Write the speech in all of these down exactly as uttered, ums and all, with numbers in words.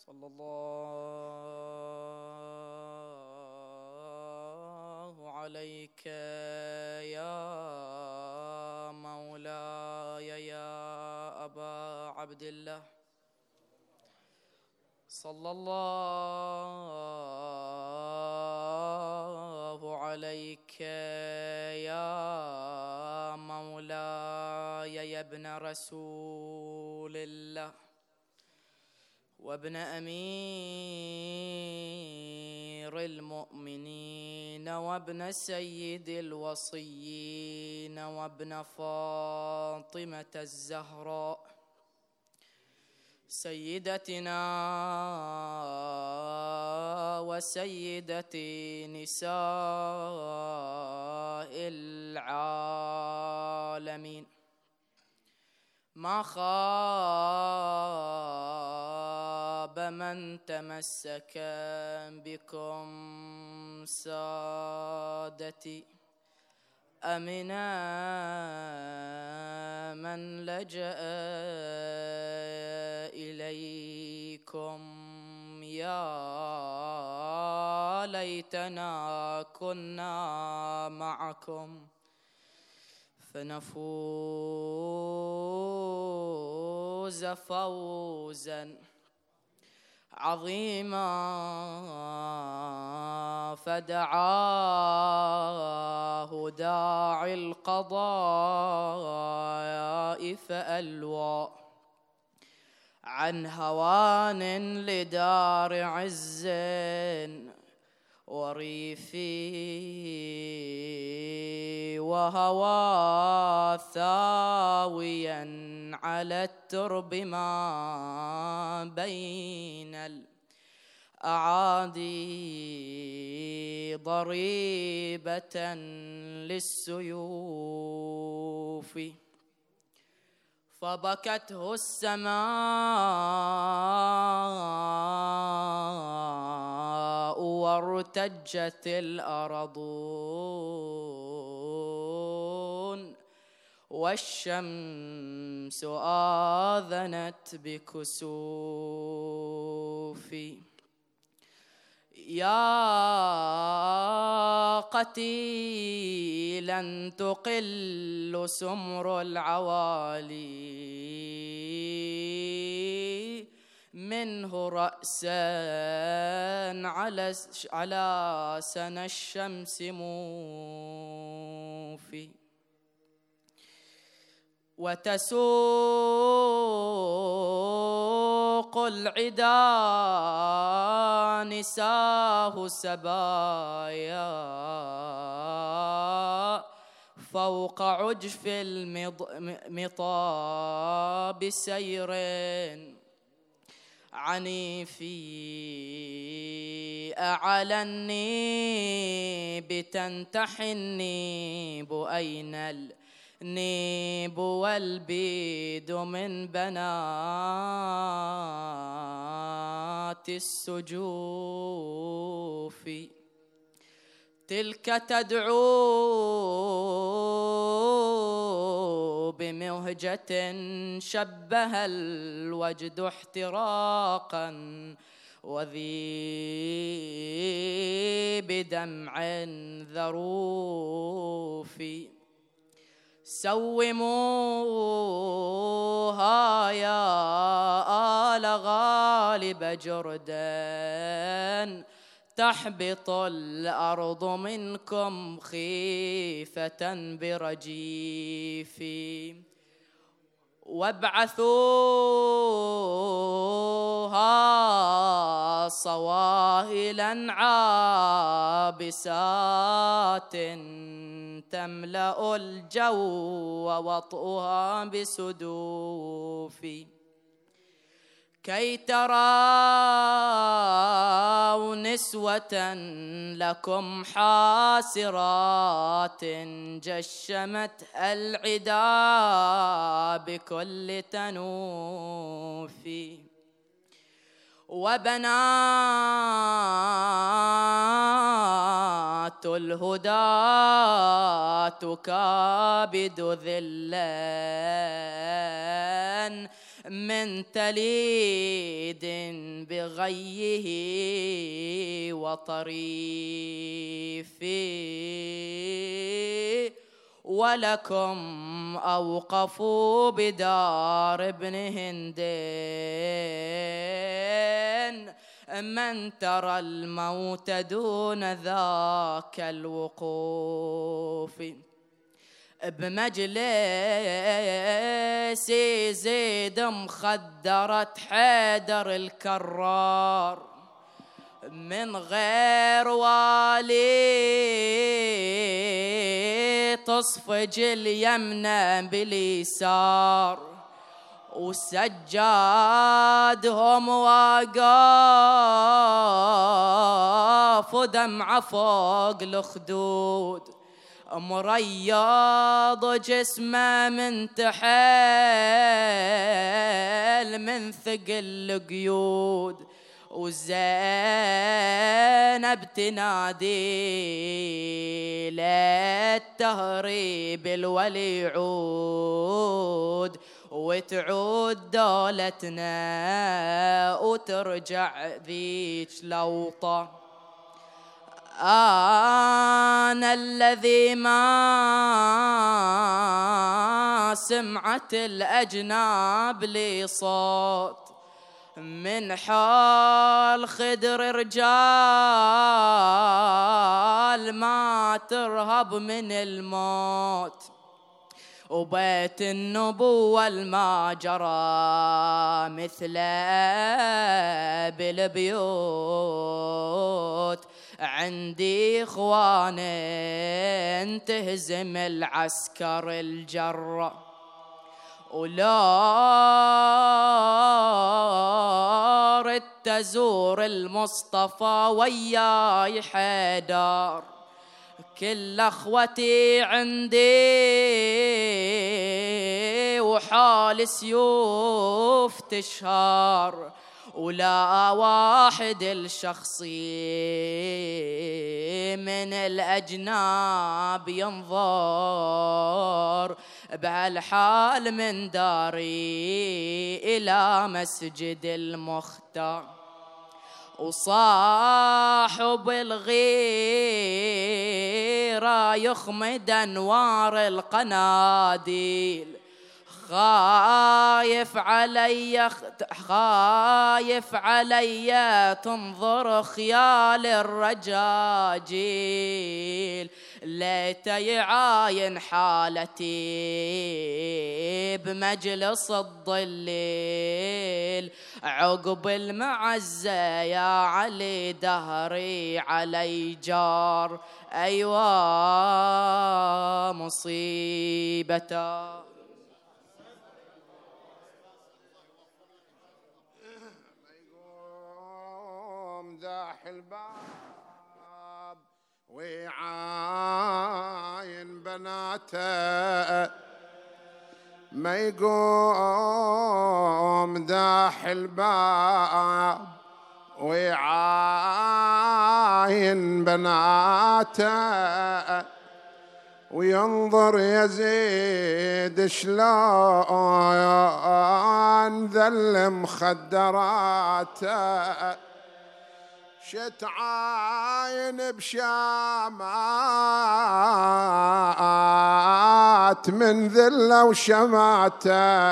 صلى الله عليك يا مولاي يا أبا عبد الله. صلى الله عليك يا مولاي يا ابن رسول الله وابن أمير المؤمنين وابن سيد الوصيين وابن فاطمة الزهراء سيدتنا وسيدة نساء العالمين. ما خاب من تمسك بكم سادتي، أمنا من لجأ إليكم. يا ليتنا كنا معكم فنفوز فوزا عظيما. فدعاه داعي القضاء فألوى عن هوان لدار عز وريفي، وهوى ثاويا على الترب ما بين الأعادي ضريبة للسيوف. فبكته السماء وارتجت الأرضون والشمس آذنت بكسوفي. يا قتيلا تقل سمر العوالي منه رأسا على على سن الشمس موفي. وتسوق العدا نساه سبايا فوق عجف المطاب سير عنيفي. أعلني بتنتحني بأين النيب والبيد من بنات السجوف. تلك تدعو بمهجة شبه الوجد احتراقا وذي بدمع ذروف. سوموها يا آل غالب جردان تحبط الأرض منكم خيفة برجيفي. وابعثوها صواهلا عابسات تملأ الجو ووطئها بسدوف. كي تروا نسوة لكم حاسرات جشمت العدا بكل تنوف. وبنات الهدى تكابد ذلان من تليد بغيه وطريف، ولكم أوقفوا بدار ابن هندين، من ترى الموت دون ذاك الوقوف. بمجلس زيد مخدرة حيدر الكرار، من غير والي تصفج اليمنى باليسار، وسجادهم واقف ودمعة فوق الخدود، مريض جسمه من تحيل من ثقل القيود، وزينب تنادي للتهريب الولي يعود، وتعود دولتنا وترجع ذيك لوطة. أنا الذي ما سمعت الأجناب لي صوت، من حال خدر رجال ما ترهب من الموت، وبيت النبوة الما جرى مثله بالبيوت، عندي إخوان تهزم العسكر الجرة، ولا رد تزور المصطفى وياي حيدر، كل اخوتي عندي وحال سيوف تشهر، ولا واحد الشخصي من الأجناب ينظر، بهالحال من داري إلى مسجد المختار، وصاحب الغيرة يخمد أنوار القناديل، خايف علي خايف علي تنظر خيال الرجاجيل، ليت يعاين حالتي بمجلس الظليل، عقب المعزة يا علي دهري علي جار، أيوا مصيبته. داح الباب ويعاين بناته، ما يقوم داح الباب ويعاين بناته، وينظر يزيد شلون ذل مخدراته، شتعاين بشامات من ذله وشماته،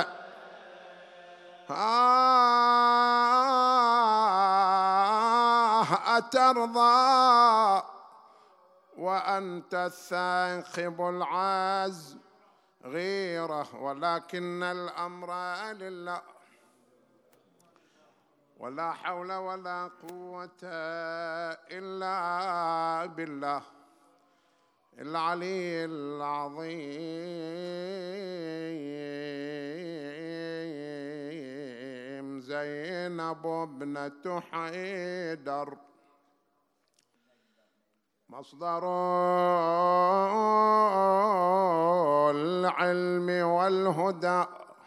آه أترضى وأنت الثاقب العز غيره، ولكن الأمر لله، ولا حول ولا قوة إلا بالله العلي العظيم. زينب ابنة حيدر مصدر العلم والهدى،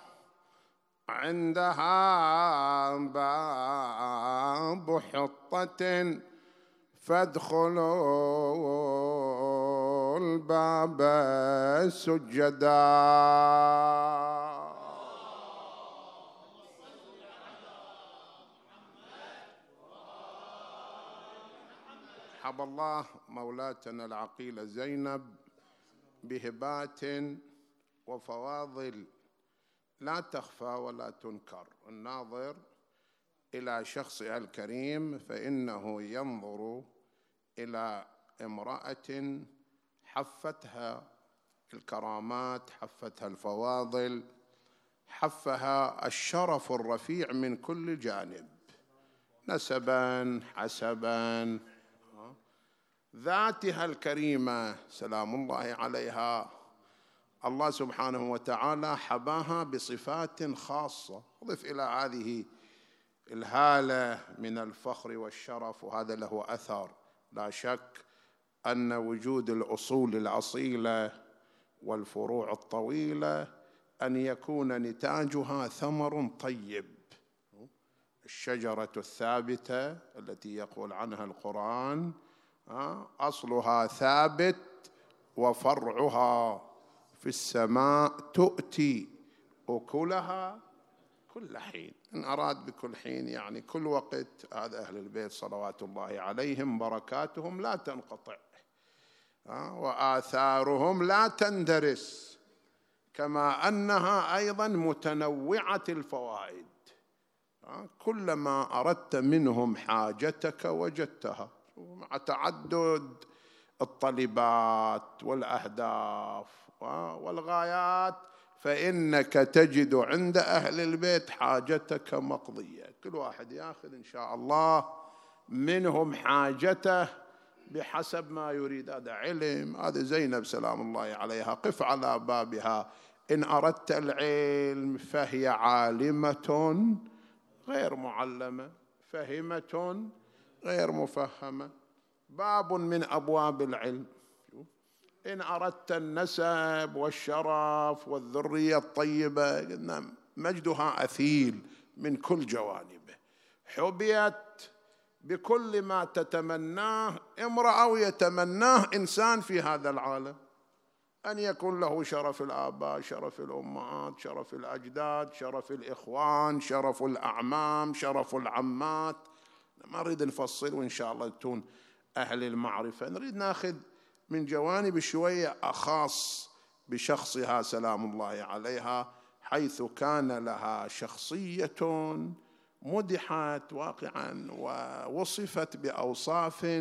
عندها باب حطة فادخلوا الباب سجدا. رحب الله مولاتنا العقيلة زينب بهبات وفواضل لا تخفى ولا تنكر. الناظر إلى شخصها الكريم فإنه ينظر إلى امرأة حفتها الكرامات، حفتها الفواضل، حفها الشرف الرفيع من كل جانب، نسبا حسبا، ذاتها الكريمة سلام الله عليها الله سبحانه وتعالى حباها بصفات خاصة. أضف إلى هذه الهالة من الفخر والشرف، وهذا له أثر لا شك، أن وجود الأصول الأصيلة والفروع الطويلة أن يكون نتاجها ثمر طيب. الشجرة الثابتة التي يقول عنها القرآن أصلها ثابت وفرعها في السماء تؤتي أكلها كل حين. إن أراد بكل حين يعني كل وقت. هذا أهل البيت صلوات الله عليهم بركاتهم لا تنقطع وآثارهم لا تندرس، كما أنها أيضا متنوعة الفوائد. كلما أردت منهم حاجتك وجدتها، مع تعدد الطلبات والأهداف والغايات فإنك تجد عند أهل البيت حاجتك مقضية. كل واحد يأخذ إن شاء الله منهم حاجته بحسب ما يريد. هذا علم. هذا زينب سلام الله عليها قف على بابها إن أردت العلم فهي عالمة غير معلمة، فهمة غير مفهمة، باب من أبواب العلم. إن أردت النسب والشرف والذرية الطيبة قلنا مجدها أثيل من كل جوانبه، حبيت بكل ما تتمناه امرأة ويتمناه إنسان في هذا العالم، أن يكون له شرف الآباء، شرف الأمهات، شرف الأجداد، شرف الإخوان، شرف الأعمام، شرف العمات. ما نريد نفصل، وإن شاء الله تكون أهل المعرفة. نريد ناخذ من جوانب شوية أخاص بشخصها سلام الله عليها، حيث كان لها شخصية مدحت واقعا ووصفت بأوصاف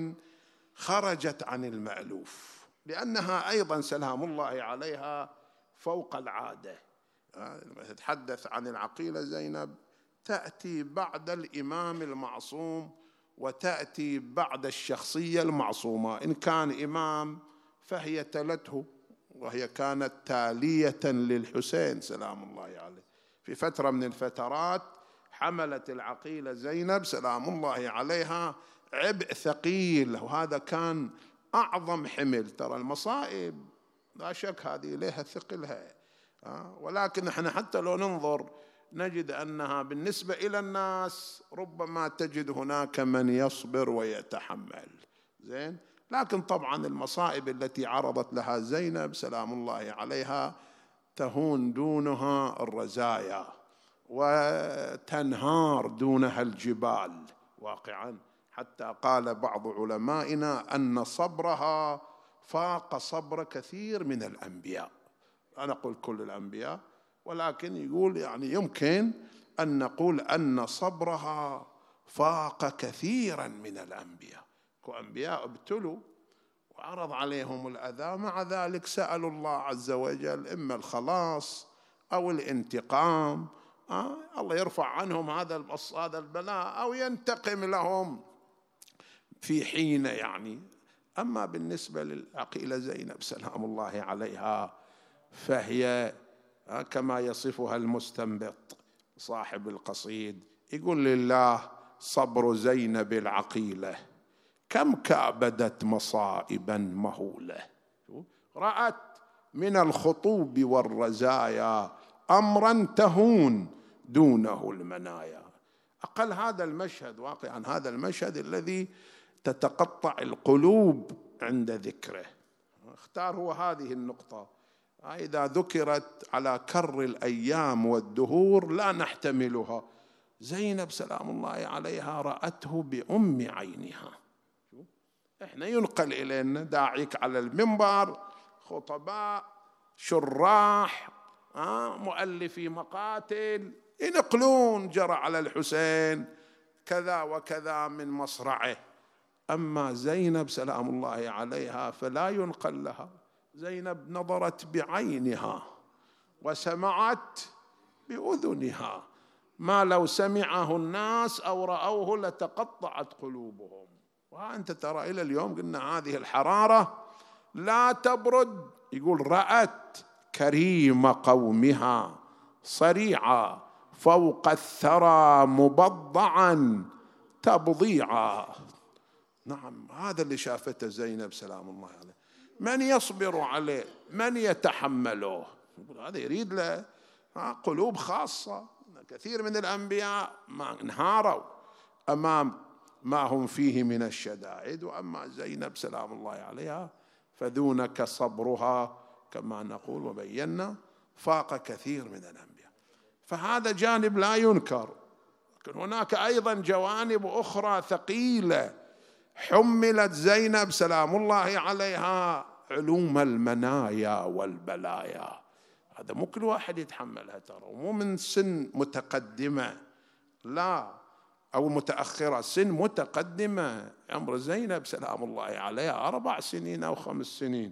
خرجت عن المألوف، لأنها أيضا سلام الله عليها فوق العادة. لما تتحدث عن العقيلة زينب تأتي بعد الإمام المعصوم وتأتي بعد الشخصية المعصومة. إن كان إمام فهي تلته، وهي كانت تالية للحسين سلام الله عليه. في فترة من الفترات حملت العقيلة زينب سلام الله عليها عبء ثقيل، وهذا كان أعظم حمل. ترى المصائب لا شك هذه لها ثقلها، ولكن احنا حتى لو ننظر نجد أنها بالنسبة إلى الناس ربما تجد هناك من يصبر ويتحمل زين، لكن طبعا المصائب التي عرضت لها زينب سلام الله عليها تهون دونها الرزايا وتنهار دونها الجبال واقعا، حتى قال بعض علمائنا أن صبرها فاق صبر كثير من الأنبياء. أنا أقول كل الأنبياء، ولكن يقول يعني يمكن أن نقول أن صبرها فاق كثيرا من الأنبياء. وأنبياء ابتلوا وعرض عليهم الأذى، مع ذلك سألوا الله عز وجل إما الخلاص أو الانتقام، آه الله يرفع عنهم هذا هذا البلاء أو ينتقم لهم في حين يعني. أما بالنسبة للعقيلة زينب سلام الله عليها فهي كما يصفها المستنبط صاحب القصيد، يقول لله صبر زينب العقيلة كم كابدت مصائبا مهولة، رأت من الخطوب والرزايا أمرا تهون دونه المنايا. أقل هذا المشهد واقعا، هذا المشهد الذي تتقطع القلوب عند ذكره. اختار هو هذه النقطة، إذا ذكرت على كر الأيام والدهور لا نحتملها. زينب سلام الله عليها رأته بأم عينها، إحنا ينقل إلينا داعيك على المنبر، خطباء، شراح، مؤلفي مقاتل، ينقلون جرى على الحسين كذا وكذا من مصرعه. أما زينب سلام الله عليها فلا ينقل لها. زينب نظرت بعينها وسمعت بأذنها ما لو سمعه الناس أو رأوه لتقطعت قلوبهم. وأنت ترى إلى اليوم قلنا هذه الحرارة لا تبرد. يقول رأت كريم قومها صريعا فوق الثرى مبضعا تبضيعا. نعم، هذا اللي شافته زينب سلام الله عليه. من يصبر عليه؟ من يتحمله؟ هذا يريد له قلوب خاصة. كثير من الأنبياء ما انهاروا أمام ما هم فيه من الشدائد، وأما زينب سلام الله عليها فدونك صبرها كما نقول وبينا فاق كثير من الأنبياء. فهذا جانب لا ينكر. لكن هناك أيضا جوانب أخرى ثقيلة حملت زينب سلام الله عليها، علوم المنايا والبلايا. هذا مو كل واحد يتحملها ترى، ومو من سن متقدمة لا أو متأخرة، سن متقدمة. عمر زينب سلام الله عليها أربع سنين أو خمس سنين.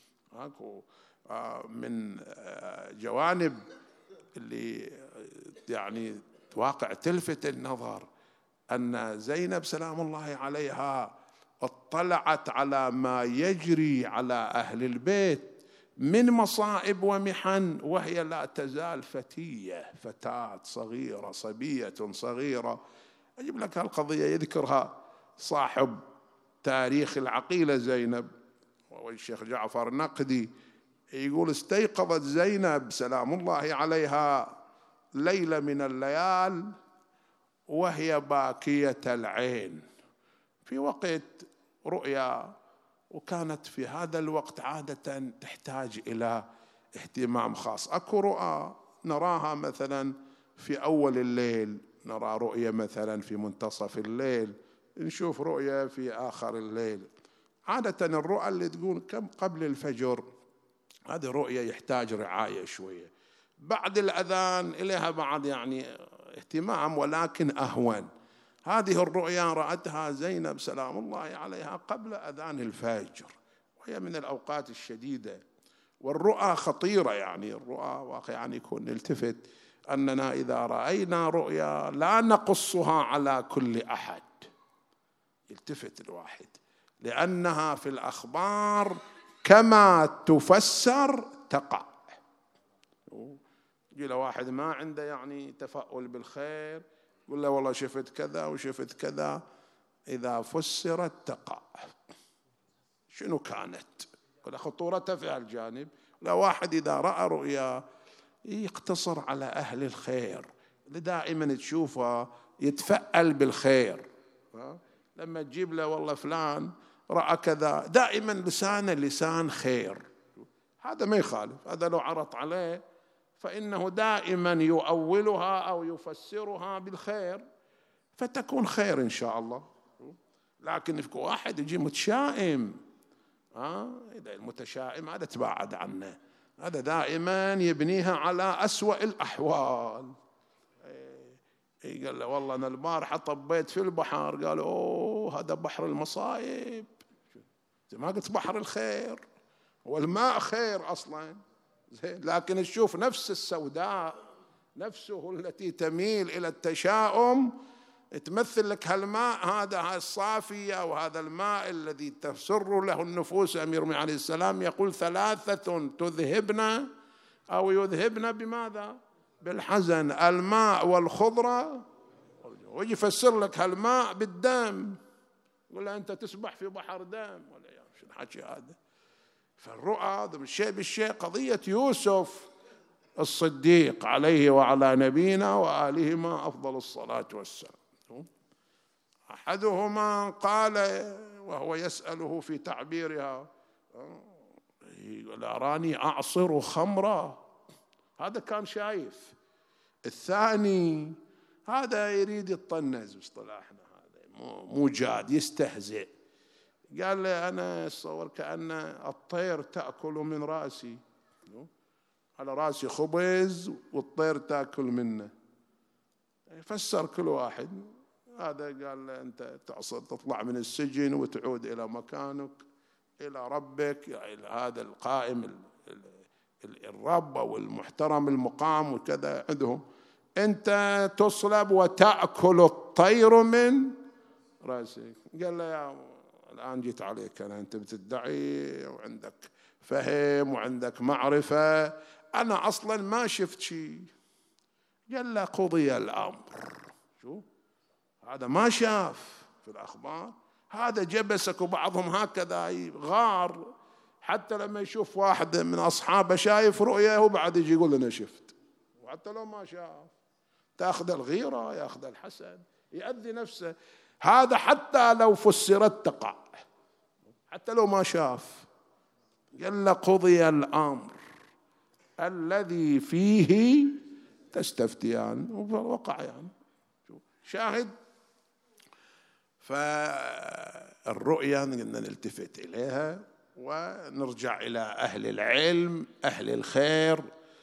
من جوانب اللي يعني واقع تلفت النظر أن زينب سلام الله عليها اطلعت على ما يجري على أهل البيت من مصائب ومحن وهي لا تزال فتية، فتاة صغيرة، صبية صغيرة. أجيب لك هالقضية يذكرها صاحب تاريخ العقيلة زينب والشيخ جعفر نقدي، يقول استيقظت زينب سلام الله عليها ليلة من الليال وهي باكية العين في وقت رؤيا، وكانت في هذا الوقت عادة تحتاج إلى اهتمام خاص. أكو رؤى نراها مثلا في أول الليل، نرى رؤية مثلا في منتصف الليل، نشوف رؤية في آخر الليل. عادة الرؤى اللي تقول كم قبل الفجر هذه رؤية يحتاج رعاية شوية، بعد الأذان إليها بعض يعني اهتمام ولكن أهون. هذه الرؤيا رأتها زينب سلام الله عليها قبل أذان الفجر، وهي من الأوقات الشديدة. والرؤى خطيرة، يعني الرؤى واقع يعني يكون نلتفت أننا إذا رأينا رؤيا لا نقصها على كل أحد، يلتفت الواحد، لأنها في الأخبار كما تفسر تقع. يجي له واحد ما عنده يعني تفاؤل بالخير يقول له والله شفت كذا وشفت كذا، إذا فسرت تقع. شنو كانت؟ ولا خطورتها في هالجانب. لا، واحد إذا رأى رؤيا يقتصر على أهل الخير، اللي دائما تشوفه يتفأل بالخير. لما تجيب له والله فلان رأى كذا، دائما لسانه لسان خير، هذا ما يخالف. هذا لو عرض عليه فإنه دائما يؤولها أو يفسرها بالخير فتكون خير إن شاء الله. لكن في واحد يجي متشائم، ها إذا المتشائم هذا تباعد عنه، هذا دائما يبنيها على أسوأ الأحوال. قال له والله أنا البارحة طبيت في البحر، قال أوه هذا بحر المصايب، ما قلت بحر الخير، والماء خير أصلا. لكن تشوف نفس السوداء نفسه التي تميل إلى التشاؤم تمثل لك هالماء هذا الصافي وهذا الماء الذي تسر له النفوس. أمير عليه السلام يقول ثلاثة تذهبنا أو يذهبنا بماذا؟ بالحزن، الماء والخضرة. ويجي يفسر لك هالماء بالدم، يقول له أنت تسبح في بحر دم ولا يا شو الحكي هذا. فالرؤى هذا بالشيء بالشيء. قضية يوسف الصديق عليه وعلى نبينا وآلهما أفضل الصلاة والسلام، أحدهما قال وهو يسأله في تعبيرها أراني أعصر خمرا، هذا كان شايف. الثاني هذا يريد يطنز باصطلاحنا، هذا مو جاد يستهزئ، قال لي أنا أتصور كأن الطير تأكل من رأسي، على رأسي خبز والطير تأكل منه. فسر كل واحد. هذا قال له أنت تطلع من السجن وتعود إلى مكانك، إلى ربك، إلى هذا القائم الرب أو المحترم المقام وكذا عندهم. أنت تصلب وتأكل الطير من رأسك. قال له يا الآن جيت عليك أنا، أنت بتدعي وعندك فهم وعندك معرفة، أنا أصلا ما شفت شيء. قال له قضي الأمر. شو هذا ما شاف في الأخبار، هذا جبسك. وبعضهم هكذا غار، حتى لما يشوف واحد من أصحابه شايف رؤية هو بعد يجي يقول أنا شفت، وحتى لو ما شاف. تأخذ الغيرة، يأخذ الحسد، يؤذي نفسه. هذا حتى لو فسرت تقع، حتى لو ما شاف. قال له قضي الأمر الذي فيه تستفتيان، ووقع يعني. شاهد. فالرؤيا قلنا نلتفت إليها ونرجع إلى أهل العلم أهل الخير.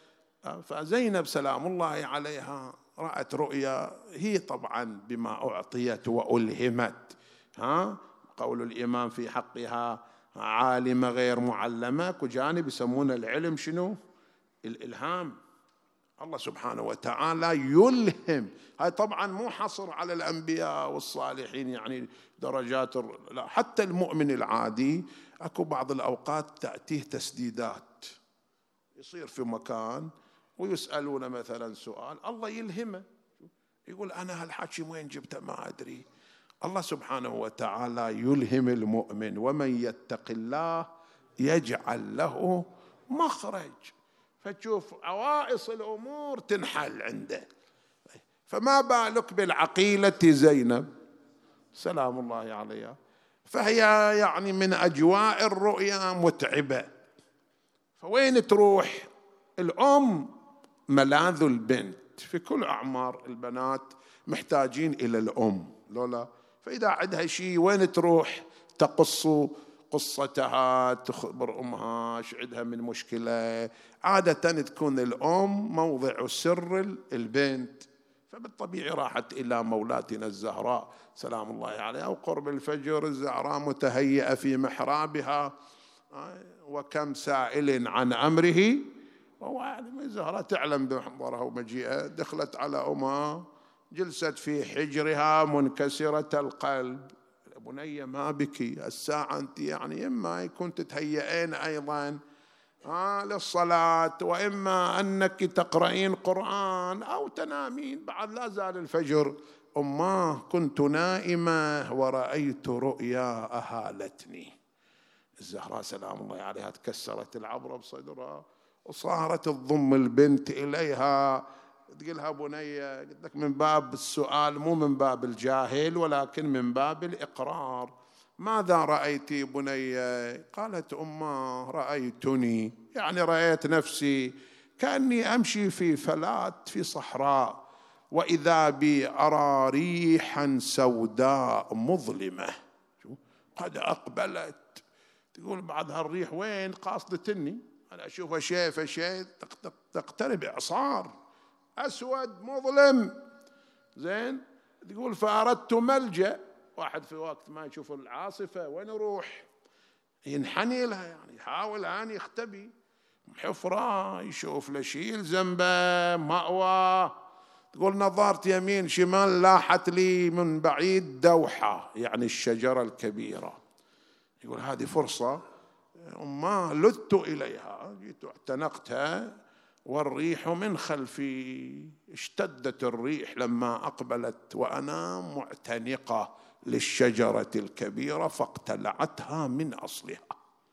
فزينب سلام الله عليها رأت رؤيا، هي طبعا بما أعطيت وألهمت. ها قول الإمام في حقها عالمة غير معلمة، وجانب يسمون العلم شنو؟ الإلهام. الله سبحانه وتعالى يلهم. هاي طبعا مو حصر على الأنبياء والصالحين، يعني درجات، لا، حتى المؤمن العادي أكو بعض الأوقات تأتيه تسديدات، يصير في مكان ويسألون مثلا سؤال، الله يلهمه، يقول أنا هالحكي وين جبته ما أدري. الله سبحانه وتعالى يلهم المؤمن، ومن يتق الله يجعل له مخرج. فتشوف عوائص الأمور تنحل عنده. فما بالك بالعقيلة زينب سلام الله عليها، فهي يعني من أجواء الرؤيا متعبة. فوين تروح الأم؟ ملاذ البنت. في كل أعمار البنات محتاجين إلى الأم لولا. فإذا عندها شيء وين تروح؟ تقص قصتها، تخبر أمها ايش عندها من مشكلة. عادة تكون الأم موضع سر البنت، فبالطبيعي راحت إلى مولاتنا الزهراء سلام الله عليها. وقرب الفجر الزهراء متهيئة في محرابها، وكم سائل عن أمره. الزهراء تعلم بمحضرها ومجيئها، دخلت على أمها، جلست في حجرها منكسرة القلب. بنية ما بكي الساعة أنت يعني إما يكون تتهيئين أيضا آه للصلاة، وإما أنك تقرأين قرآن أو تنامين، بعد لا زال الفجر. أماه كنت نائمة ورأيت رؤيا أهالتني. الزهراء سلام الله عليها تكسرت العبرة بصدرها، وصارت تضم البنت إليها تقولها بنية، قلت لك من باب السؤال مو من باب الجاهل، ولكن من باب الإقرار. ماذا رأيتي بنية؟ قالت أمه رأيتني، يعني رأيت نفسي كأني أمشي في فلات في صحراء، وإذا بي أرى ريحا سوداء مظلمة قد أقبلت. تقول بعد هالريح وين؟ قاصدتني أنا أشوفها شيء فشيء، تقترب إعصار أسود مظلم. زين. تقول فأردت ملجأ، واحد في وقت ما يشوف العاصفة وين يروح؟ ينحني لها، يعني يحاول أن يختبي. حفرة يشوف له شيء يلزمه، مأوى. تقول نظرت يمين شمال لاحت لي من بعيد دوحة، يعني الشجرة الكبيرة. يقول هذه فرصة. أمه لذت إليها، جيت اعتنقتها، والريح من خلفي. اشتدت الريح لما أقبلت وأنا معتنقة للشجرة الكبيرة، فاقتلعتها من أصلها.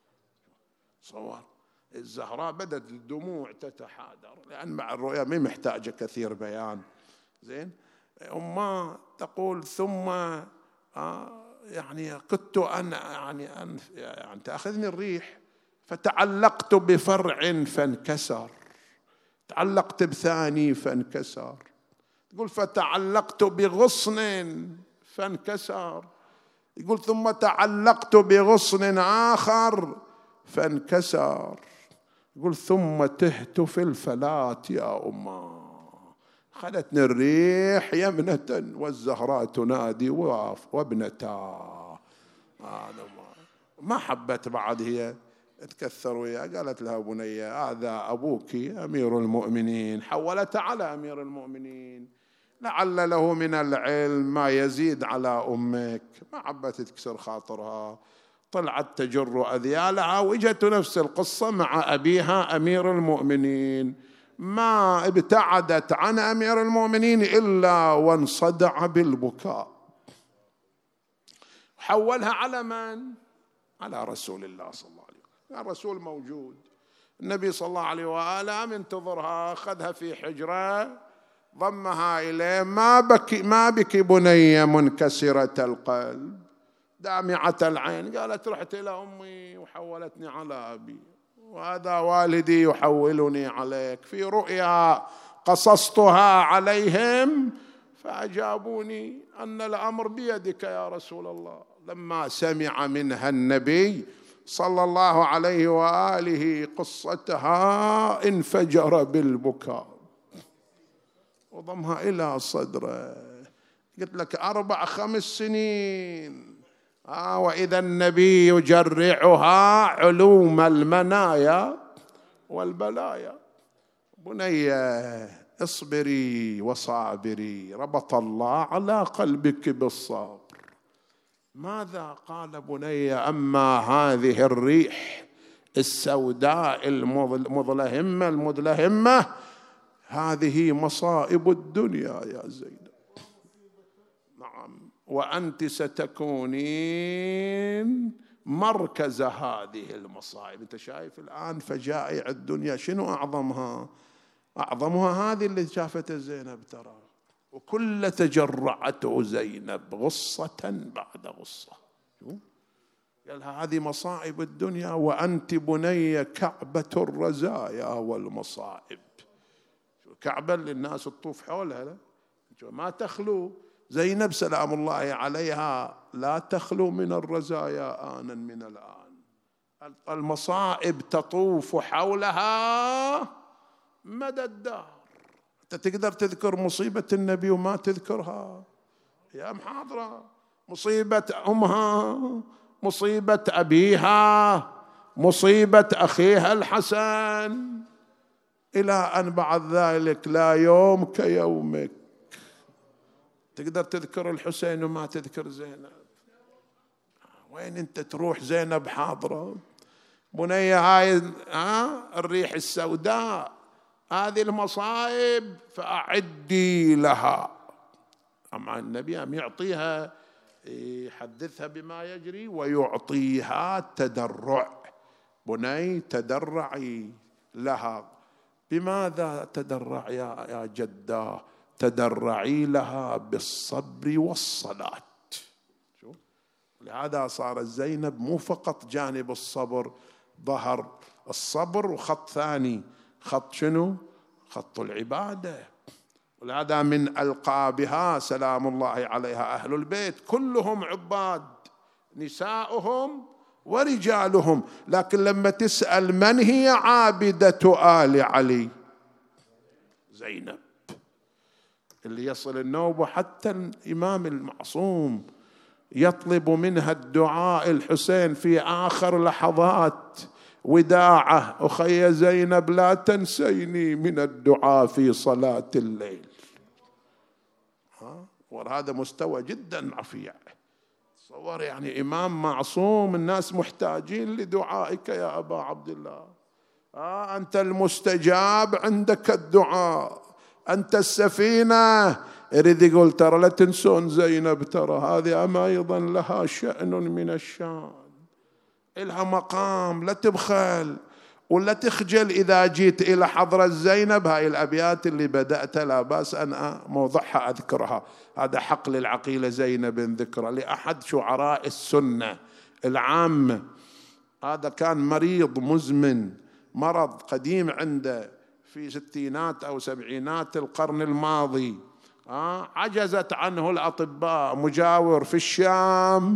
صور الزهراء بدت الدموع تتحادر، لأن مع الرؤيا ما محتاجة كثير بيان. زين. أمه تقول ثم آه يعني كنت أنا يعني أن يعني تأخذني الريح، فتعلقت بفرع فانكسر، تعلقت بثاني فانكسر. تقول فتعلقت بغصن فانكسر. يقول ثم تعلقت بغصن آخر فانكسر. يقول ثم تهت في الفلاة يا أمه، خلتني الريح يمنة والزهراء تنادي وابنتا. هذا ما حبت بعد هي تكثر وياه، قالت لها بني هذا أبوك أمير المؤمنين، حولت على أمير المؤمنين، لعل له من العلم ما يزيد على أمك. ما حبت تكسر خاطرها، طلعت تجر أذيالها، وإجت نفس القصة مع أبيها أمير المؤمنين، ما ابتعدت عن أمير المؤمنين إلا وانصدع بالبكاء. حولها على من؟ على رسول الله صلى الله عليه وسلم. الرسول موجود، النبي صلى الله عليه وآله منتظرها، أخذها في حجرة ضمها إليه. ما بكي ما بكي بنية منكسرة القلب دامعة العين، قالت رحت إلى أمي وحولتني على أبي، وهذا والدي يحولني عليك. في رؤيا قصصتها عليهم فأجابوني أن الأمر بيدك يا رسول الله. لما سمع منها النبي صلى الله عليه وآله قصتها انفجر بالبكاء وضمها إلى صدره. قلت لك أربع خمس سنين آه وإذا النبي يجرعها علوم المنايا والبلايا. بنية اصبري وصابري، ربط الله على قلبك بالصبر. ماذا قال بني؟ أما هذه الريح السوداء المظلهمة المدلهمة هذه مصائب الدنيا يا زينب. نعم، وأنت ستكونين مركز هذه المصائب. أنت شايف الآن فجائع الدنيا شنو أعظمها؟ أعظمها هذه اللي شافتها زينب ترى، وكل تجرعته زينب غصة بعد غصة. قال هذه مصائب الدنيا وأنت بني كعبة الرزايا والمصائب. كعبة اللي الناس تطوف حولها ما تخلو. زينب سلام الله عليها لا تخلو من الرزايا آنا من الآن. المصائب تطوف حولها مدى الدهر. أنت تقدر تذكر مصيبة النبي وما تذكرها يا محاضرة؟ مصيبة أمها، مصيبة أبيها، مصيبة أخيها الحسن، إلى أن بعد ذلك لا يوم كيومك. تقدر تذكر الحسين وما تذكر زينب؟ وين أنت تروح زينب حاضرة. بنية هاي الريح السوداء هذه المصائب فأعدي لها. أما النبي أم يعطيها يحدثها بما يجري ويعطيها تدرع. بني تدرعي لها. بماذا تدرع يا جدة؟ تدرعي لها بالصبر والصلاة. لهذا صار زينب مو فقط جانب الصبر، ظهر الصبر وخط ثاني، خط شنو؟ خط العبادة. ولهذا من ألقابها سلام الله عليها أهل البيت كلهم عباد، نساؤهم ورجالهم. لكن لما تسأل من هي عابدة آل علي؟ زينب، اللي يصل النوبة حتى الإمام المعصوم يطلب منها الدعاء. الحسين في آخر لحظات وداعه: أخي زينب لا تنسيني من الدعاء في صلاة الليل. وهذا مستوى جدا رفيع. تصور يعني إمام معصوم، الناس محتاجين لدعائك يا أبا عبد الله. آه أنت المستجاب، عندك الدعاء، أنت السفينة. يريد يقول ترى لا تنسون زينب، ترى هذه أما أيضا لها شأن من الشان، إلها مقام، لا تبخل ولا تخجل إذا جيت إلى حضرة زينب. هاي الأبيات اللي بدأت لا بأس أن موضعها أذكرها، هذا حق للعقيلة زينب ذكرى لأحد شعراء السنة العامة. هذا كان مريض مزمن، مرض قديم عنده في ستينات أو سبعينات القرن الماضي. آه عجزت عنه الأطباء. مجاور في الشام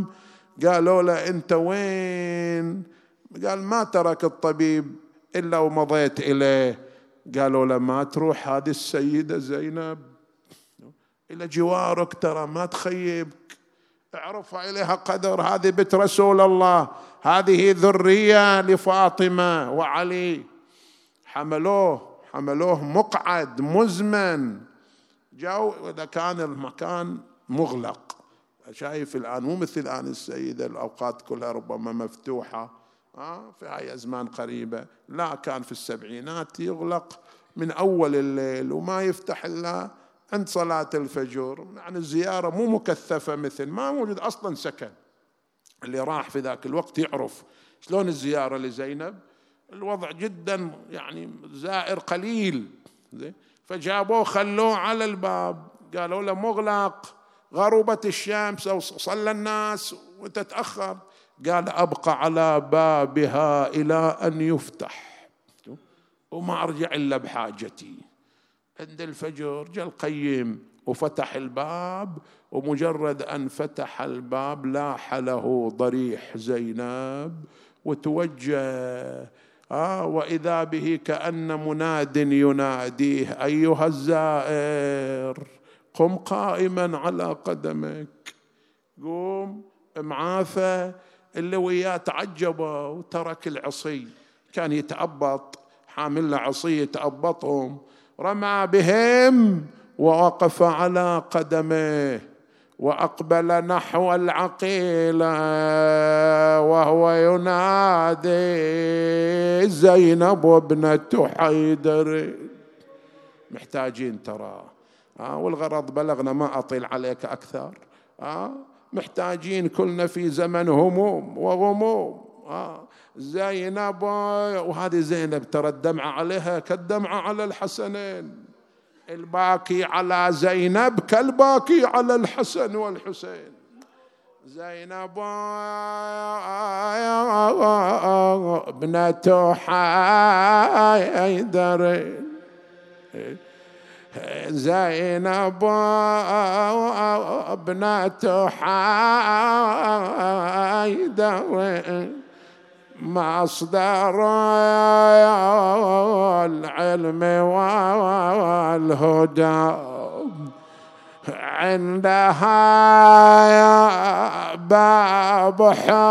قالوا له أنت وين؟ قال ما ترك الطبيب إلا ومضيت إليه. قالوا له ما تروح هذه السيدة زينب إلى جوارك ترى ما تخيبك، اعرفها إليها قدر، هذه بنت رسول الله، هذه ذرية لفاطمة وعلي. حملوه حملوه مقعد مزمن، جاءوا إذا كان المكان مغلق، شايف الآن مو مثل الآن السيدة الأوقات كلها ربما مفتوحة آه في هاي أزمان قريبة، لا كان في السبعينات يغلق من أول الليل وما يفتح إلا عند صلاة الفجر. يعني الزيارة مو مكثفة، مثل ما موجود أصلا سكن. اللي راح في ذاك الوقت يعرف شلون الزيارة لزينب، الوضع جدا يعني زائر قليل. فجابوه خلوه على الباب، قالوا له مغلق، غربت الشمس أو صلى الناس وتتأخر. قال أبقى على بابها إلى أن يفتح وما أرجع إلا بحاجتي. عند الفجر جاء القيم وفتح الباب، ومجرد أن فتح الباب لاح له ضريح زينب وتوجه آه وإذا به كأن مناد يناديه أيها الزائر قم قائما على قدمك. قوم معافى. اللي وياه تعجبوا وترك العصي، كان يتأبط، حامل له عصي يتأبطهم، رمى بهم ووقف على قدمه وأقبل نحو العقيلة وهو ينادي زينب وابنة حيدر. محتاجين ترى آه والغرض بلغنا، ما أطيل عليك أكثر آه محتاجين كلنا في زمن هموم وغموم آه زينب. وهذه زينب ترى الدمعة عليها كالدمعة على الحسنين، الباكي على زينب كالباكي على الحسن والحسين. زينب ابنة حيدر، زينب ابنة حيدر مصدر العلم والهدى، عندها باب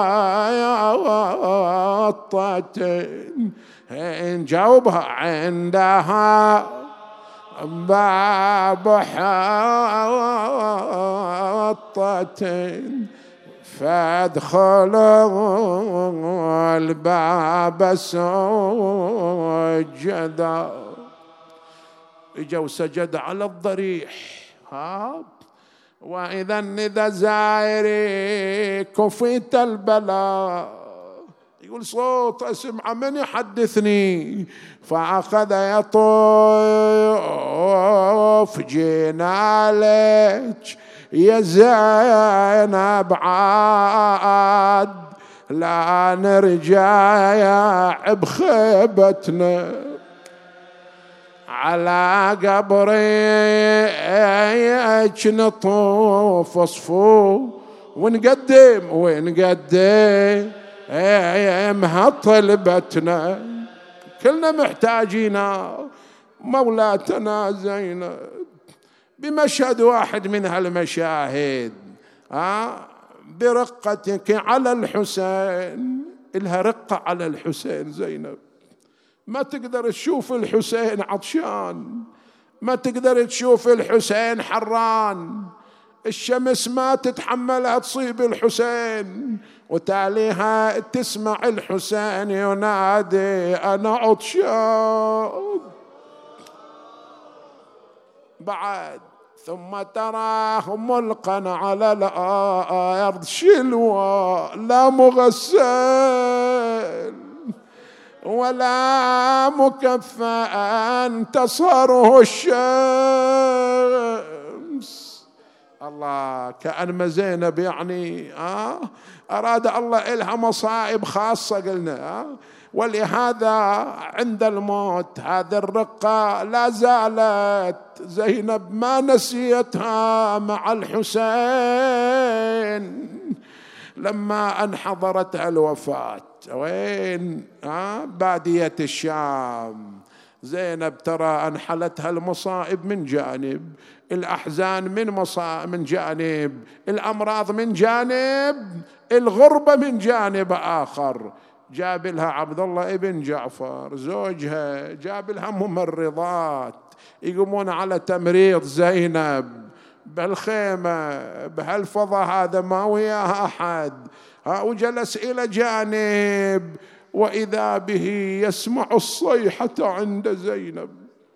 حيطة نجاوبها، عندها باب حيطة فادخلوا الباب سجدا. اجا وسجد على الضريح ها. واذا اذا زائري كفيت البلاء، يقول صوت اسمع من يحدثني، فاخذ يطوف جينا لك يا زينب عاد لا نرجع بخيبتنا، على قبريك نطوف صفو ونقدم ونقدم طلبتنا، كلنا محتاجينا مولاتنا زينب. بمشهد واحد من هالمشاهد آه برقتك على الحسين، إلها رقة على الحسين زينب، ما تقدر تشوف الحسين عطشان، ما تقدر تشوف الحسين حران، الشمس ما تتحملها تصيب الحسين، وتاليها تسمع الحسين ينادي أنا عطشان. بعد ثم تراه ملقا على الأرض شلوى لا مغسل ولا مكفأ تصهره الشمس. الله كأن زينب يعني آه أراد الله إلها مصائب خاصة قلنا آه ولهذا عند الموت هذه الرقة لا زالت زينب ما نسيتها مع الحسين. لما أن حضرتها الوفاة وين؟ آه بادية الشام. زينب ترى أنحلتها المصائب من جانب، الأحزان من مصا من جانب، الأمراض من جانب، الغربة من جانب آخر. جاب لها عبد الله ابن جعفر زوجها، جاب لها ممرضات يقومون على تمريض زينب بالخيمة بهالفضاء هذا ما وياها أحد، وجلس إلى جانب وإذا به يسمع الصيحة عند زينب.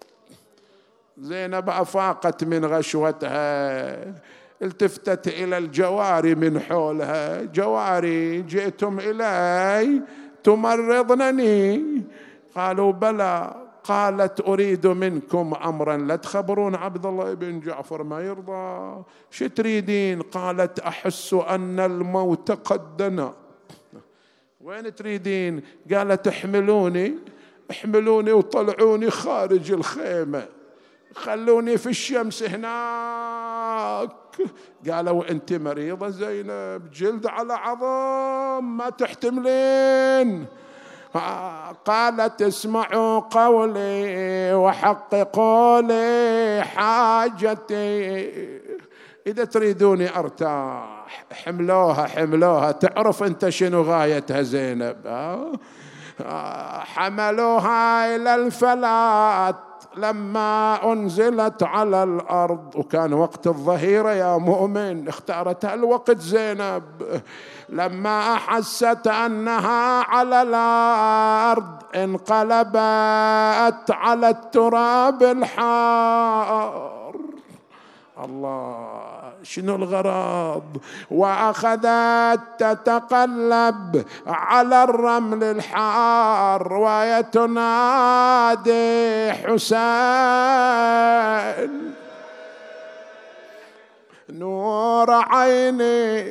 زينب أفاقت من غشوتها، التفتت إلى الجواري من حولها: جواري جئتم إلي تمرضنني؟ قالوا بلى. قالت: أريد منكم أمرا لا تخبرون عبد الله بن جعفر ما يرضى. شو تريدين؟ قالت: أحس أن الموت قد دنا. وين تريدين؟ قالت: احملوني احملوني وطلعوني خارج الخيمة، خلوني في الشمس هناك. قالوا: أنت مريضة زينب، جلد على عظم ما تحتملين. قالت: اسمعوا قولي وحققوا لي حاجتي، إذا تريدوني أرتاح. حملوها حملوها، تعرف أنت شنو غايتها زينب؟ حملوها إلى الفلات لما أنزلت على الأرض، وكان وقت الظهيرة يا مؤمن، اختارتها الوقت زينب. لما أحست أنها على الأرض انقلبت على التراب الحار. الله، شنو الغرض؟ وأخذت تتقلب على الرمل الحار ويتنادي: حسين نور عيني،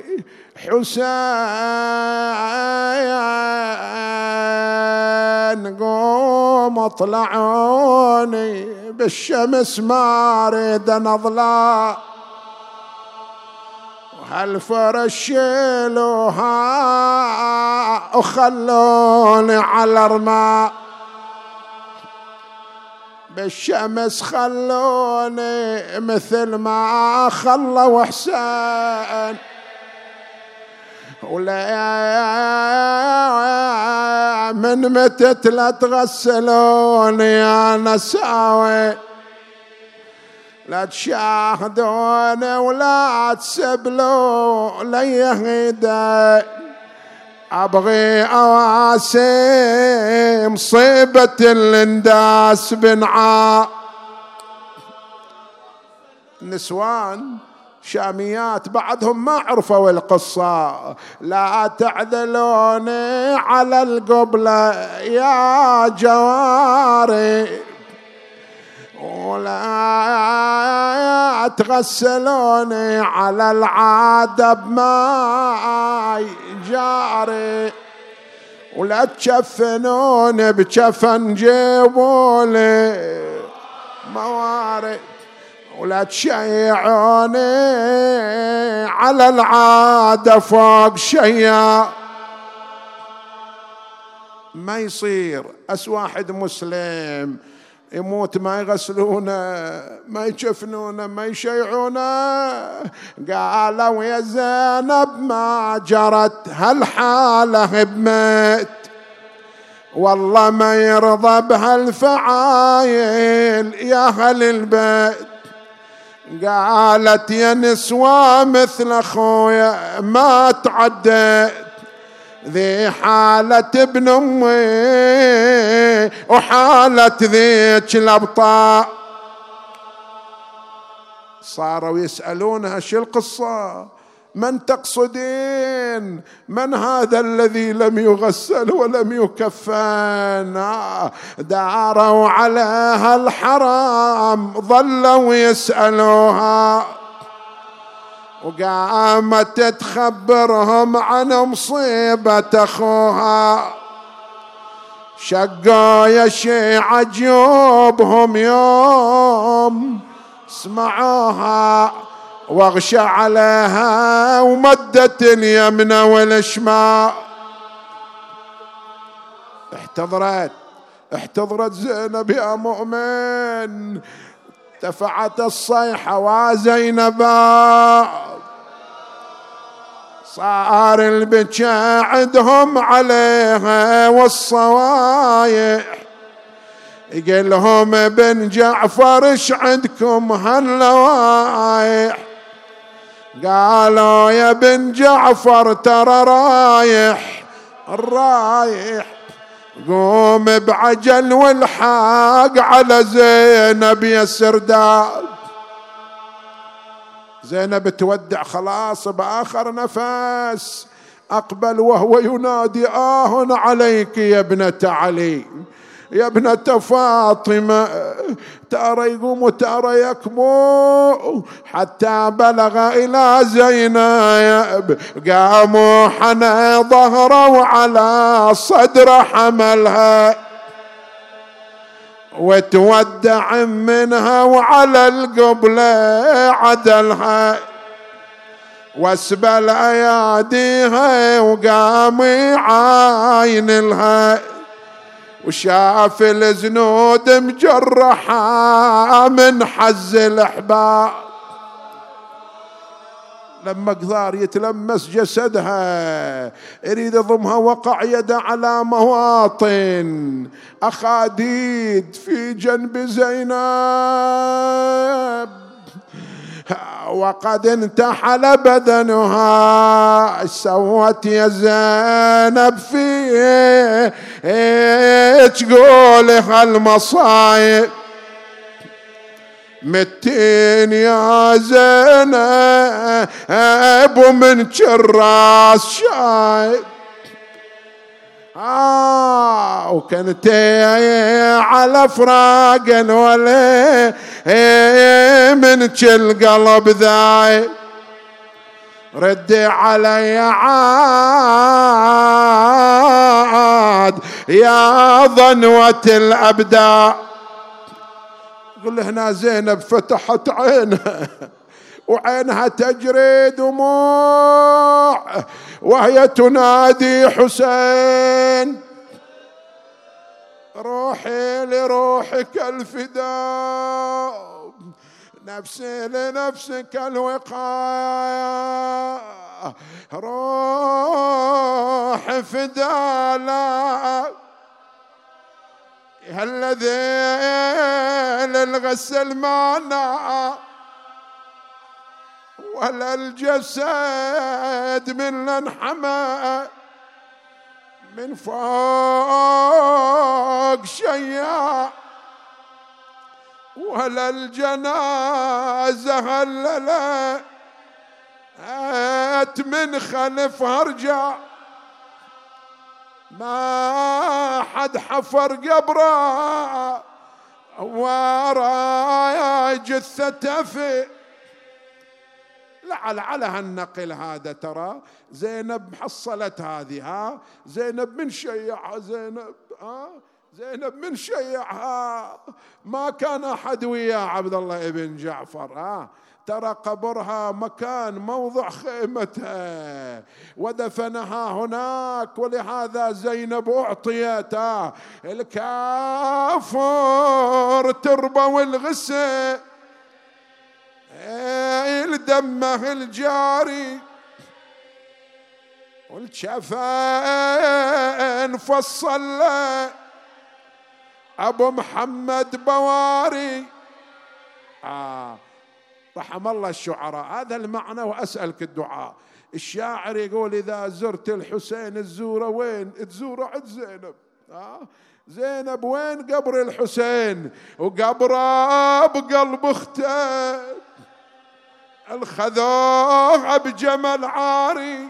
حسين قوم اطلعوني، بالشمس ما اريد نظلة، هالفرش شيلوها وخلوني على الرماء، بالشمس خلوني مثل ما خلوا حسين. ولا من متت لا تغسلوني يا نساوي، لا تشاهدوني ولا تسبلوا لي هيدي، أبغي أواسي مصيبة الانداس بنعاء. النسوان شاميات بعضهم ما عرفوا القصة: لا تعدلوني على القبلة يا جواري، ولا تغسلوني على العادة بماء جاري، ولا تشفنوني بشفن جيبولي موارد، ولا تشيعوني على العادة فوق شيا. ما يصير أس واحد مسلم يموت ما يغسلونه ما يشفنونه ما يشيعونه. قالوا يا زينب ما جرت هالحالة بميت، والله ما يرضى بهالفعايل يا أهل البيت. قالت يا نسوة مثل أخويا ما تعديت، ذي حالة ابن أمي وحالة ذيك الأبطاء. صاروا يسألونها شو القصة؟ من تقصدين؟ من هذا الذي لم يغسل ولم يكفن؟ داروا عليها الحرام ظلوا يسألوها، وقامت تخبرهم عن مصيبة أخوها. شقوا يا شيعة جيوبهم يوم سمعوها، واغشى عليها ومدت اليمن والشمال. احتضرت احتضرت زينب يا مؤمن، ارتفعت الصيحة وزينبا، صار البكا عندهم عليها والصوايح. يقول لهم بن جعفر ايش عندكم هاللوايح؟ قالوا يا بن جعفر ترى رايح الرايح، قوم بعجل والحاق على زينب يا سرداب. زينب تودع خلاص بآخر نفس، أقبل وهو ينادي آه عليك يا ابنة علي، يا ابنة فاطمة. ترى يقوم وترى يكمو حتى بلغ إلى زينب، قاموا حنى ظهره وعلى صدر حملها، وتودع منها وعلى القبلة عدلها، واسبل اياديها وقام يعاين لها، وشاف الزنود مجرحة من حز الأحباب. لما قدر يتلمس جسدها يريد يضمها، وقع يده على مواطن أخاديد في جنب زينب، وقد انتحل بدنها. سوت يا زينب في تقولها المصايب، متين يا زينب ومن جراس شايب. آه وكنت على فراق الولي من كل قلب ذايب، ردي علي عاد يا ضنوة الأبداع. قل هنا زينب فتحت عينها وعينها تجري دموع وهي تنادي حسين، روحي لروحك الفداء، نفسي لنفسك الوقاية، روح فداء الذي للغسل معنا، ولا الجسد من انحمى من فوق شيع، ولا الجنازة هللت من خلف هرجع، ما حد حفر قبره ورا جثته في. لعل على هالنقل هذا ترى زينب حصلت هذه، ها زينب من شيعها، زينب ها زينب من شيعها، ما كان أحد وياه عبد الله ابن جعفر. ها ترى قبرها مكان موضع خيمتها ودفنها هناك، ولهذا زينب أعطيت الكافر تربة والغسل دمه الجاري، والشفان فصل أبو محمد بواري. آه رحم الله الشعراء، هذا المعنى. وأسألك الدعاء، الشاعر يقول إذا زرت الحسين الزورة وين؟ تزوره عند زينب. آه زينب وين؟ قبر الحسين، وقبره بقلب اخته الخذوه بجمل عاري.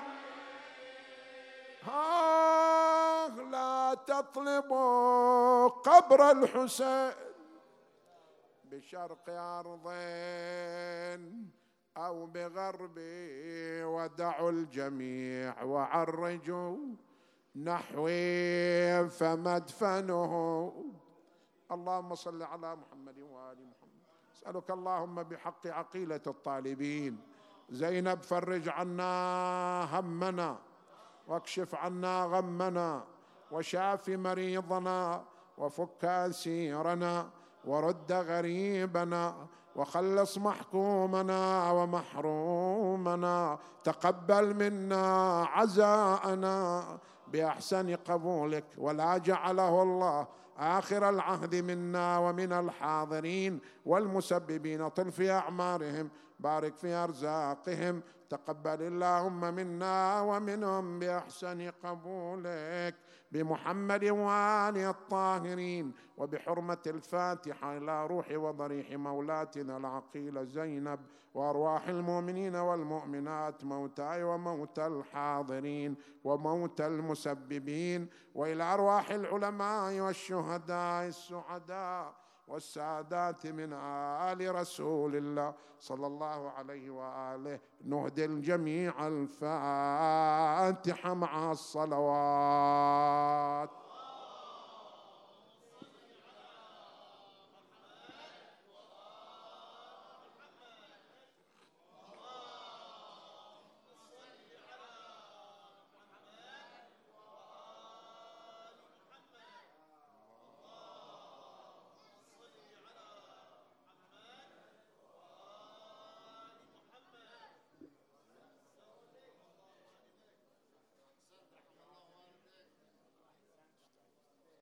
آه لا تطلبوا قبر الحسين بشرق أرضين أو بغربي، ودعوا الجميع وعرجوا نحوي فمدفنه. اللهم صل على محمد وآل محمد. أسألك اللهم بحق عقيلة الطالبين زينب فرج عنا همنا واكشف عنا غمنا وشاف مريضنا وفك أسيرنا ورد غريبنا وخلص محكومنا ومحرومنا. تقبل منا عزاءنا بأحسن قبولك، ولا جعله الله آخر العهد منا ومن الحاضرين والمسببين. طل في أعمارهم، بارك في أرزاقهم، تقبل اللهم منا ومنهم بأحسن قبولك، بمحمد وآله الطاهرين، وبحرمة الفاتحة إلى روح وضريح مولاتنا العقيلة زينب، وأرواح المؤمنين والمؤمنات موتاي وموتى الحاضرين وموتى المسببين، وإلى أرواح العلماء والشهداء السعداء والسادات من آل رسول الله صلى الله عليه وآله. نهدي الجميع الفاتحة مع الصلوات.